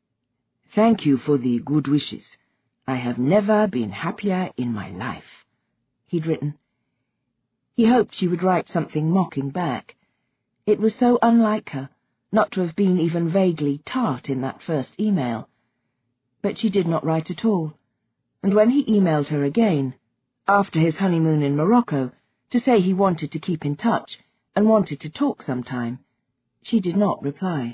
Thank you for the good wishes. I have never been happier in my life, he'd written. He hoped she would write something mocking back. It was so unlike her not to have been even vaguely tart in that first email. But she did not write at all, and when he emailed her again, after his honeymoon in Morocco, to say he wanted to keep in touch and wanted to talk sometime, she did not reply.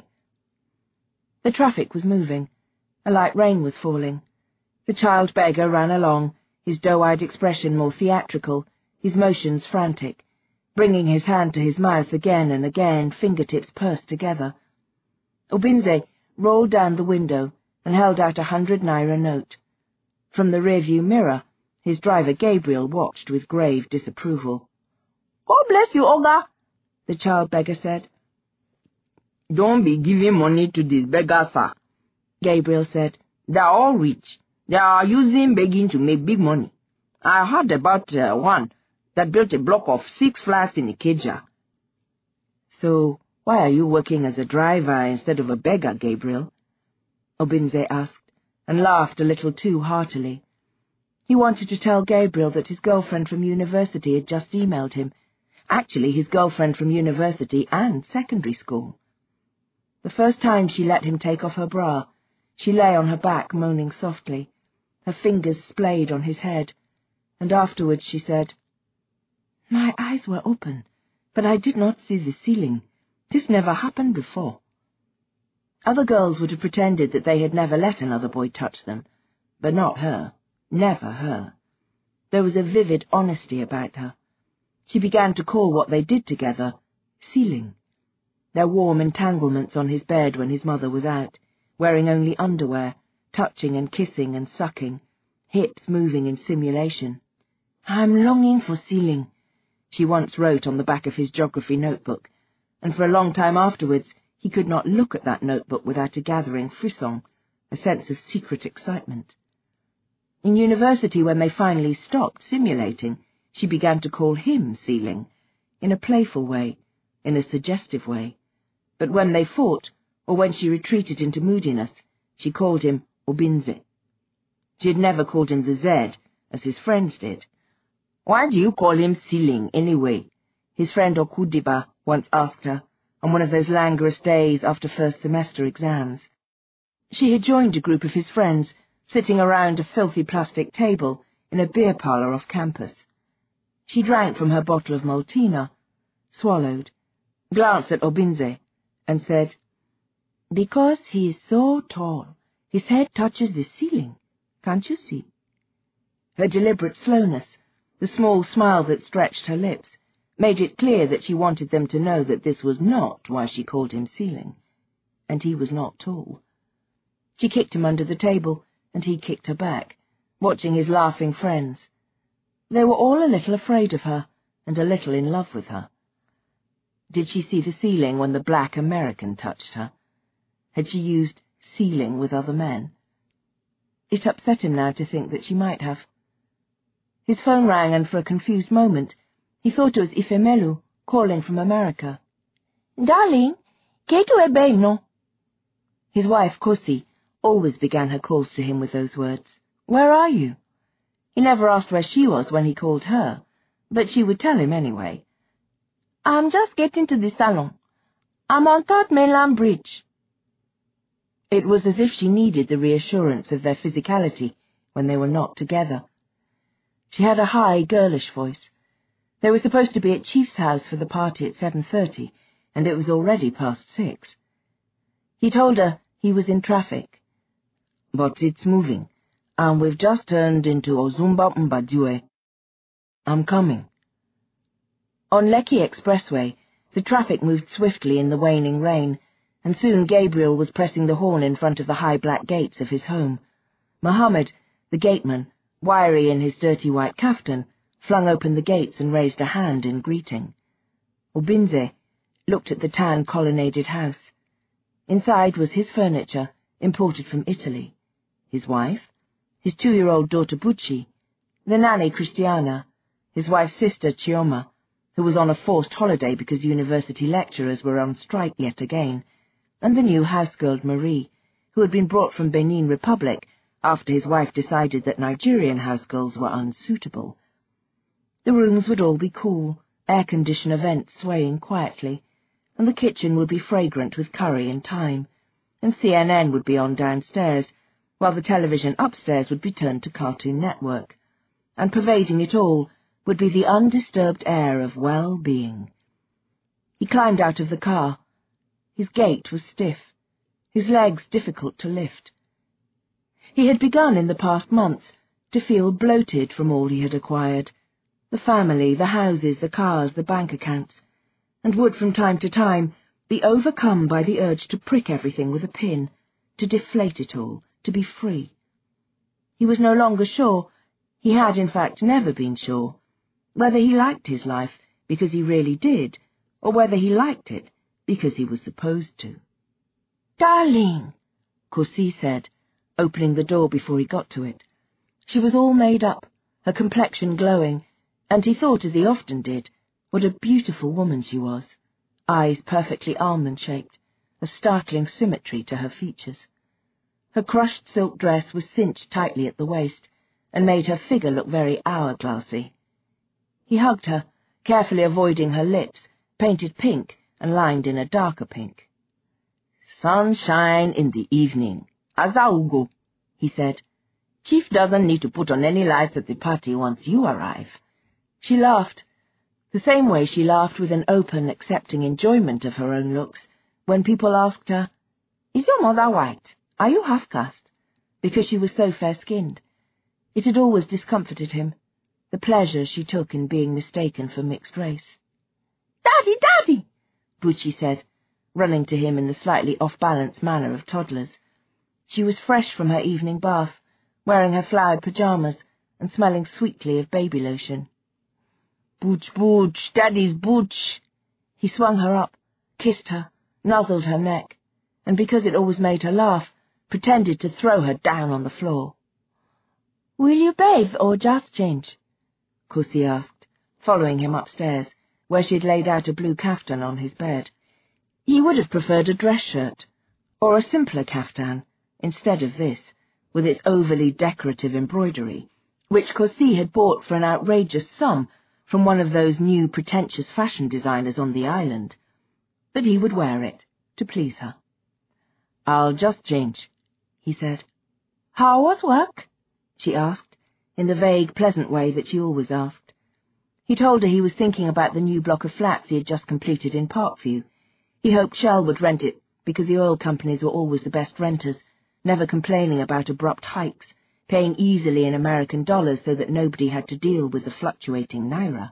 The traffic was moving. A light rain was falling. The child beggar ran along, his doe-eyed expression more theatrical, his motions frantic, bringing his hand to his mouth again and again, fingertips pursed together. Obinze rolled down the window and held out a hundred naira note. From the rearview mirror, his driver Gabriel watched with grave disapproval. "God bless you, Oga," the child beggar said. "Don't be giving money to this beggar, sir," Gabriel said. "They're all rich. They are using begging to make big money. I heard about uh, one that built a block of six flats in Ikeja." "So why are you working as a driver instead of a beggar, Gabriel?" Obinze asked, and laughed a little too heartily. He wanted to tell Gabriel that his girlfriend from university had just emailed him, actually his girlfriend from university and secondary school. The first time she let him take off her bra, she lay on her back moaning softly, her fingers splayed on his head, and afterwards she said, "My eyes were open, but I did not see the ceiling. This never happened before." Other girls would have pretended that they had never let another boy touch them, but not her, never her. There was a vivid honesty about her. She began to call what they did together ceiling. Their warm entanglements on his bed when his mother was out, wearing only underwear, touching and kissing and sucking, hips moving in simulation. "I'm longing for ceiling," she once wrote on the back of his geography notebook, and for a long time afterwards he could not look at that notebook without a gathering frisson, a sense of secret excitement. In university, when they finally stopped simulating, she began to call him Ceiling, in a playful way, in a suggestive way, but when they fought, or when she retreated into moodiness, she called him Obinze. She had never called him the Z, as his friends did. "Why do you call him Ceiling, anyway?" his friend Okudiba once asked her, on one of those languorous days after first semester exams. She had joined a group of his friends, sitting around a filthy plastic table in a beer parlour off campus. She drank from her bottle of Maltina, swallowed, glanced at Obinze, and said, "Because he is so tall, his head touches the ceiling. Can't you see?" Her deliberate slowness, the small smile that stretched her lips, made it clear that she wanted them to know that this was not why she called him Ceiling, and he was not tall. She kicked him under the table, and he kicked her back, watching his laughing friends. They were all a little afraid of her, and a little in love with her. Did she see the ceiling when the black American touched her? Had she used ceiling with other men? It upset him now to think that she might have. His phone rang, and for a confused moment he thought it was Ifemelu calling from America. "Darling, Ketu ebe no." His wife, Kosi, always began her calls to him with those words. "Where are you?" He never asked where she was when he called her, but she would tell him anyway. "I'm just getting to the salon. I'm on Third Mainland Bridge." It was as if she needed the reassurance of their physicality when they were not together. She had a high, girlish voice. They were supposed to be at Chief's house for the party at seven thirty, and it was already past six. He told her he was in traffic. "But it's moving, and we've just turned into Ozumba Mbadiwe. I'm coming." On Lekki Expressway, the traffic moved swiftly in the waning rain, and soon Gabriel was pressing the horn in front of the high black gates of his home. Mohammed, the gateman, wiry in his dirty white kaftan, flung open the gates and raised a hand in greeting. Obinze looked at the tan colonnaded house. Inside was his furniture, imported from Italy, his wife, his two-year-old daughter Bucci, the nanny Christiana, his wife's sister Chioma, who was on a forced holiday because university lecturers were on strike yet again, and the new housegirl Marie, who had been brought from Benin Republic after his wife decided that Nigerian housegirls were unsuitable. The rooms would all be cool, air-conditioner vents swaying quietly, and the kitchen would be fragrant with curry and thyme, and C N N would be on downstairs, while the television upstairs would be turned to Cartoon Network, and pervading it all would be the undisturbed air of well-being. He climbed out of the car. His gait was stiff, his legs difficult to lift. He had begun in the past months to feel bloated from all he had acquired, the family, the houses, the cars, the bank accounts, and would from time to time be overcome by the urge to prick everything with a pin, to deflate it all, to be free. He was no longer sure, he had in fact never been sure, whether he liked his life because he really did, or whether he liked it because he was supposed to. "Darling," Kosi said, opening the door before he got to it. She was all made up, her complexion glowing, and he thought, as he often did, what a beautiful woman she was, eyes perfectly almond-shaped, a startling symmetry to her features. Her crushed silk dress was cinched tightly at the waist, and made her figure look very hourglassy. He hugged her, carefully avoiding her lips, painted pink and lined in a darker pink. "Sunshine in the evening, Azaugo," he said. "Chief doesn't need to put on any lights at the party once you arrive." She laughed, the same way she laughed with an open, accepting enjoyment of her own looks, when people asked her, "Is your mother white? Are you half-caste?" because she was so fair-skinned. It had always discomforted him, the pleasure she took in being mistaken for mixed race. "Daddy, Daddy!" Bucci said, running to him in the slightly off-balance manner of toddlers. She was fresh from her evening bath, wearing her flowered pyjamas and smelling sweetly of baby lotion. "Booch, Booch, Daddy's Booch!" He swung her up, kissed her, nuzzled her neck, and because it always made her laugh, pretended to throw her down on the floor. "Will you bathe or just change?" Kosi asked, following him upstairs, where she had laid out a blue kaftan on his bed. He would have preferred a dress shirt, or a simpler kaftan, instead of this, with its overly decorative embroidery, which Kosi had bought for an outrageous sum from one of those new pretentious fashion designers on the island. But he would wear it, to please her. "I'll just change," he said. "How was work?" she asked, in the vague, pleasant way that she always asked. He told her he was thinking about the new block of flats he had just completed in Parkview. He hoped Shell would rent it, because the oil companies were always the best renters, never complaining about abrupt hikes, paying easily in American dollars so that nobody had to deal with the fluctuating naira.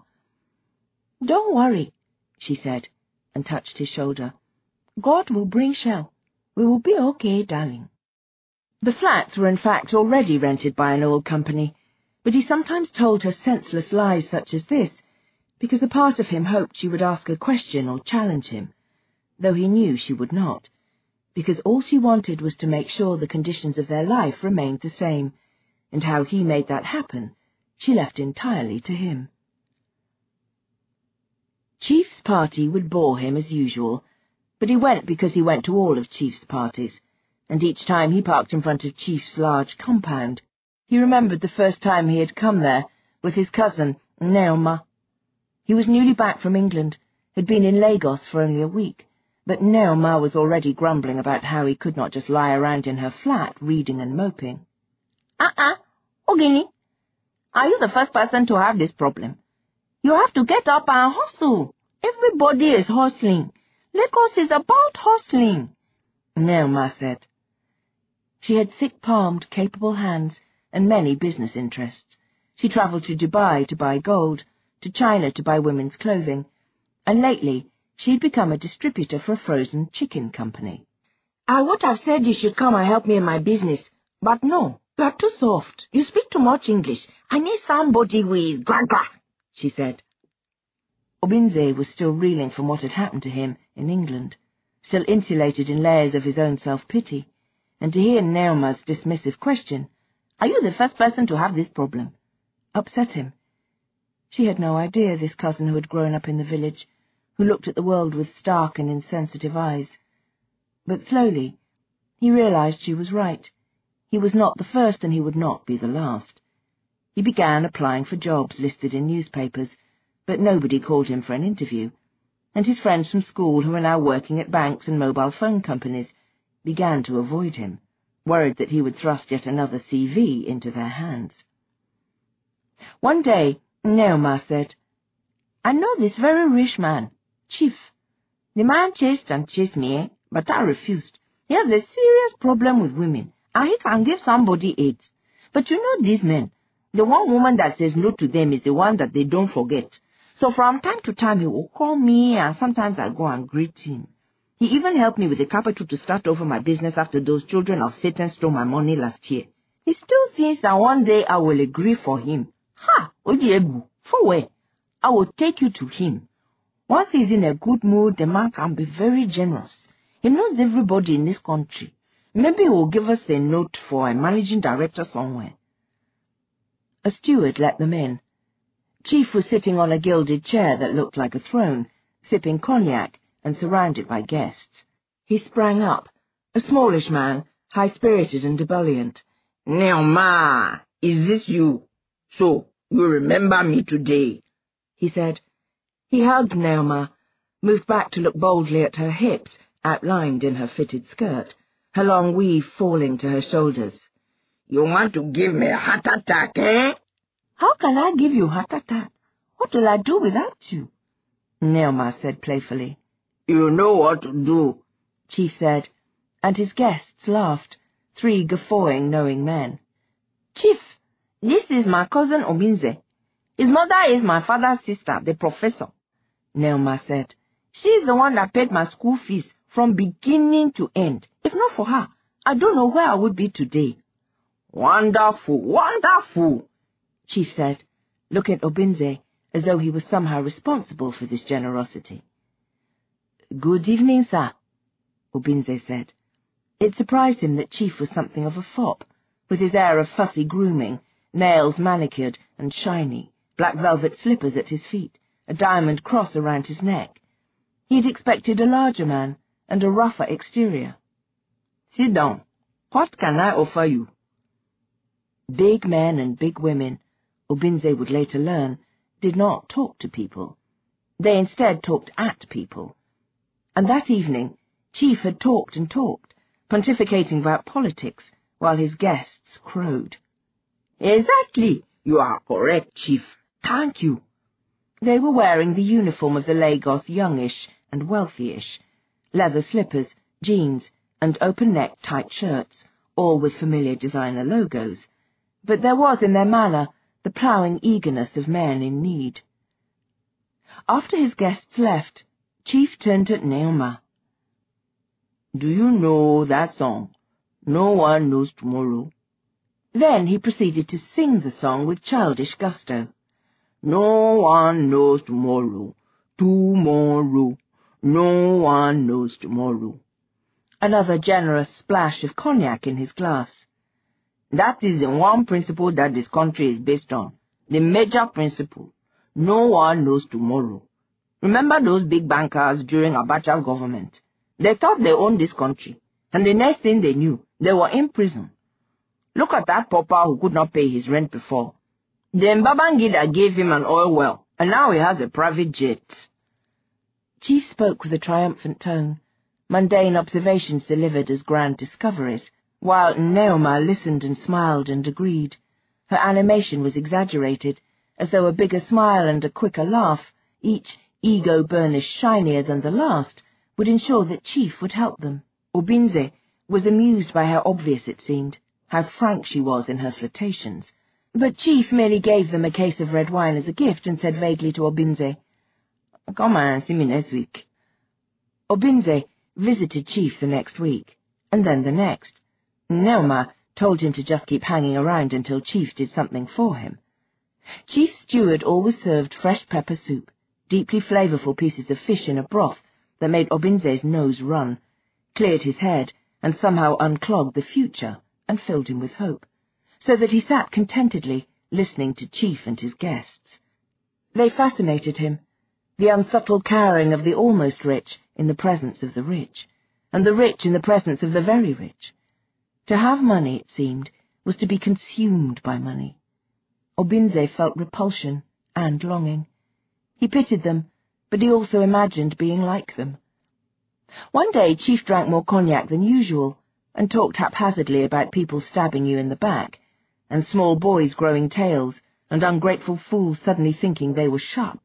"Don't worry," she said, and touched his shoulder. "God will bring Shell. We will be okay, darling." The flats were in fact already rented by an oil company, but he sometimes told her senseless lies such as this, because a part of him hoped she would ask a question or challenge him, though he knew she would not, because all she wanted was to make sure the conditions of their life remained the same, and how he made that happen she left entirely to him. Chief's party would bore him as usual, but he went because he went to all of Chief's parties, and each time he parked in front of Chief's large compound, He remembered the first time he had come there with his cousin, Neoma. He was newly back from England, had been in Lagos for only a week, but Neoma was already grumbling about how he could not just lie around in her flat, reading and moping. Uh-uh, Ogini, are you the first person to have this problem? You have to get up and hustle. Everybody is hustling. Lagos is about hustling, Neoma said. She had thick-palmed, capable hands and many business interests. She travelled to Dubai to buy gold, to China to buy women's clothing, and lately she had become a distributor for a frozen chicken company. I would have said you should come and help me in my business, but no, you are too soft. You speak too much English. I need somebody with gra-gra, she said. Obinze was still reeling from what had happened to him in England, still insulated in layers of his own self-pity, and to hear Neoma's dismissive question, "Are you the first person to have this problem?" upset him. She had no idea, this cousin who had grown up in the village, who looked at the world with stark and insensitive eyes. But slowly he realized she was right. He was not the first, and he would not be the last. He began applying for jobs listed in newspapers, but nobody called him for an interview, and his friends from school who were now working at banks and mobile phone companies began to avoid him, worried that he would thrust yet another C V into their hands. One day, Neoma said, "I know this very rich man, Chief. The man chased and chased me, but I refused. He has a serious problem with women, and he can give somebody AIDS. But you know these men, the one woman that says no to them is the one that they don't forget. So from time to time he will call me, and sometimes I go and greet him. He even helped me with the capital to start over my business after those children of Satan stole my money last year. He still thinks that one day I will agree for him. Ha! Odiegu, for where? I will take you to him. Once he's in a good mood, the man can be very generous. He knows everybody in this country. Maybe he will give us a note for a managing director somewhere." A steward let them in. Chief was sitting on a gilded chair that looked like a throne, sipping cognac and surrounded by guests. He sprang up, a smallish man, high-spirited and ebullient. "Neoma, is this you? So, you remember me today?" he said. He hugged Neoma, moved back to look boldly at her hips, outlined in her fitted skirt, her long weave falling to her shoulders. "You want to give me a heart attack, eh?" "How can I give you a heart attack? What will I do without you?" Neoma said playfully. "You know what to do," Chief said, and his guests laughed, three guffawing, knowing men. "Chief, this is my cousin Obinze. His mother is my father's sister, the professor," Neoma said. "She is the one that paid my school fees from beginning to end. If not for her, I don't know where I would be today." "Wonderful, wonderful," Chief said, looking at Obinze as though he was somehow responsible for this generosity. "Good evening, sir," Obinze said. It surprised him that Chief was something of a fop, with his air of fussy grooming, nails manicured and shiny, black velvet slippers at his feet, a diamond cross around his neck. He had expected a larger man and a rougher exterior. "Sit down. What can I offer you?" Big men and big women, Obinze would later learn, did not talk to people. They instead talked at people. And that evening, Chief had talked and talked, pontificating about politics, while his guests crowed. "Exactly. You are correct, Chief. Thank you." They were wearing the uniform of the Lagos youngish and wealthyish, leather slippers, jeans, and open-necked tight shirts, all with familiar designer logos, but there was in their manner the ploughing eagerness of men in need. After his guests left, Chief turned to Neoma. "Do you know that song, No One Knows Tomorrow?" Then he proceeded to sing the song with childish gusto. "No one knows tomorrow, tomorrow, no one knows tomorrow." Another generous splash of cognac in his glass. "That is the one principle that this country is based on, the major principle. No one knows tomorrow. Remember those big bankers during Abacha's government? They thought they owned this country, and the next thing they knew, they were in prison. Look at that pauper who could not pay his rent before. Then Babangida gave him an oil well, and now he has a private jet." Chief spoke with a triumphant tone, mundane observations delivered as grand discoveries, while Neoma listened and smiled and agreed. Her animation was exaggerated, as though a bigger smile and a quicker laugh, each ego-burnish shinier than the last, would ensure that Chief would help them. Obinze was amused by how obvious it seemed, how frank she was in her flirtations. But Chief merely gave them a case of red wine as a gift and said vaguely to Obinze, "Come and see me next week." Obinze visited Chief the next week, and then the next. Neoma told him to just keep hanging around until Chief did something for him. Chief's steward always served fresh pepper soup, deeply flavorful pieces of fish in a broth that made Obinze's nose run, cleared his head, and somehow unclogged the future and filled him with hope, so that he sat contentedly listening to Chief and his guests. They fascinated him, the unsubtle cowering of the almost rich in the presence of the rich, and the rich in the presence of the very rich. To have money, it seemed, was to be consumed by money. Obinze felt repulsion and longing. He pitied them, but he also imagined being like them. One day Chief drank more cognac than usual, and talked haphazardly about people stabbing you in the back, and small boys growing tails, and ungrateful fools suddenly thinking they were sharp.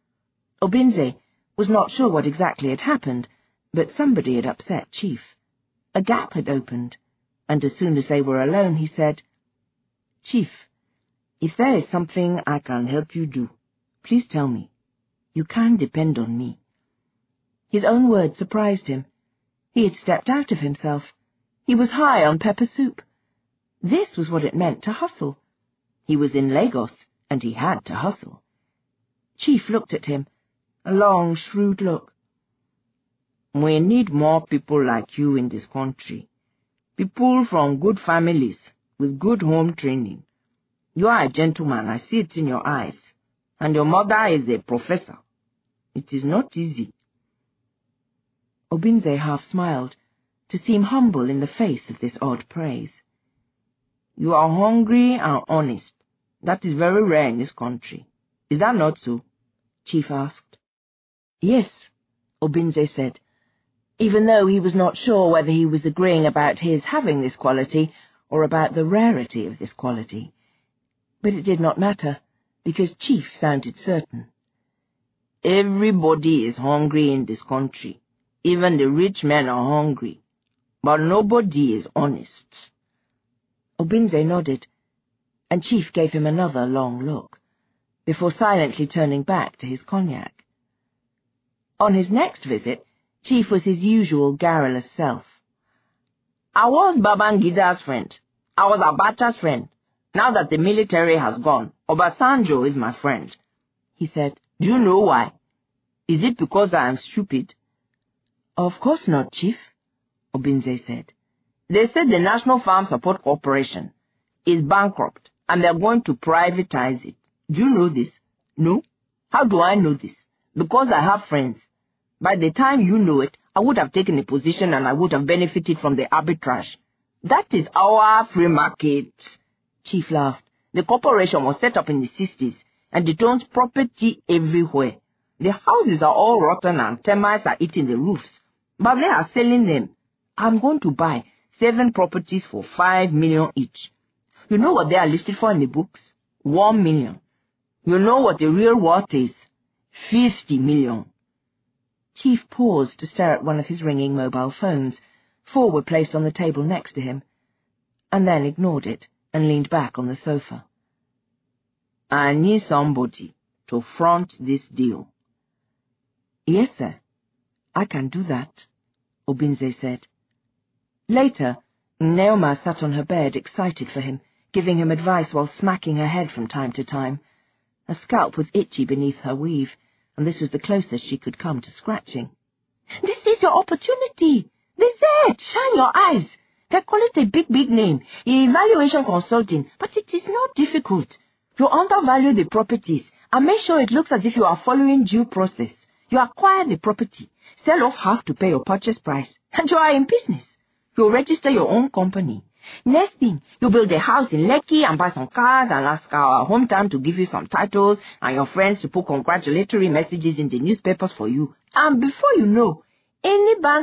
Obinze was not sure what exactly had happened, but somebody had upset Chief. A gap had opened, and as soon as they were alone he said, "Chief, if there is something I can help you do, please tell me. You can depend on me." His own words surprised him. He had stepped out of himself. He was high on pepper soup. This was what it meant to hustle. He was in Lagos, and he had to hustle. Chief looked at him, a long, shrewd look. "We need more people like you in this country. People from good families, with good home training. You are a gentleman, I see it in your eyes, and your mother is a professor. It is not easy." Obinze half smiled, to seem humble in the face of this odd praise. "You are hungry and honest. That is very rare in this country. Is that not so?" Chief asked. "Yes," Obinze said, even though he was not sure whether he was agreeing about his having this quality or about the rarity of this quality. But it did not matter, because Chief sounded certain. "Everybody is hungry in this country. Even the rich men are hungry. But nobody is honest." Obinze nodded, and Chief gave him another long look, before silently turning back to his cognac. On his next visit, Chief was his usual garrulous self. "I was Babangida's friend. I was Abacha's friend. Now that the military has gone, Obasanjo is my friend," he said. "Do you know why? Is it because I am stupid?" "Of course not, Chief," Obinze said. "They said the National Farm Support Corporation is bankrupt, and they're going to privatize it. Do you know this?" "No. How do I know this?" "Because I have friends. By the time you know it, I would have taken a position and I would have benefited from the arbitrage. That is our free market." Chief laughed. "The corporation was set up in the sixties, and it owns property everywhere. The houses are all rotten and termites are eating the roofs, but they are selling them. I'm going to buy seven properties for five million each. You know what they are listed for in the books? One million. You know what the real worth is? Fifty million." Chief paused to stare at one of his ringing mobile phones. Four were placed on the table next to him, and then ignored it and leaned back on the sofa. "I need somebody to front this deal." "Yes, sir. I can do that," Obinze said. Later, Neoma sat on her bed, excited for him, giving him advice while smacking her head from time to time. Her scalp was itchy beneath her weave, and this was the closest she could come to scratching. "This is your opportunity. This is it. Shine your eyes. They call it a big, big name, evaluation consulting, but it is not difficult. You undervalue the properties and make sure it looks as if you are following due process. You acquire the property, sell off half to pay your purchase price, and you are in business. You register your own company, Next thing, you build a house in Lekki and buy some cars and ask our hometown to give you some titles and your friends to put congratulatory messages in the newspapers for you. And before you know, any bank